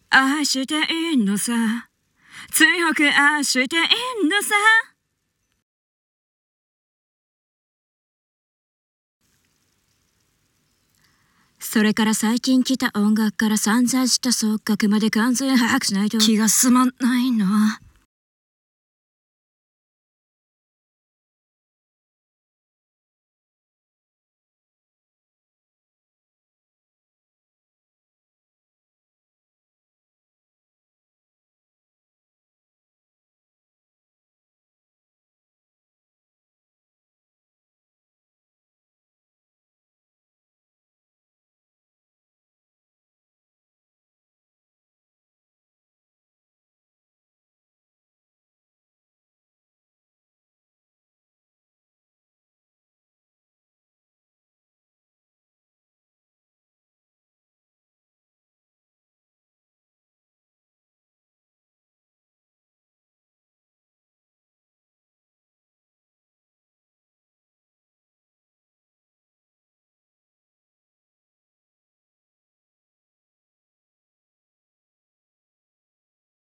愛していいのさ、強く愛していいのさ。それから最近来た音楽から散々した触覚まで完全把握しないと気が済まないの。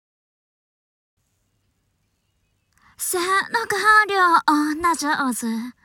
性の香料女上手。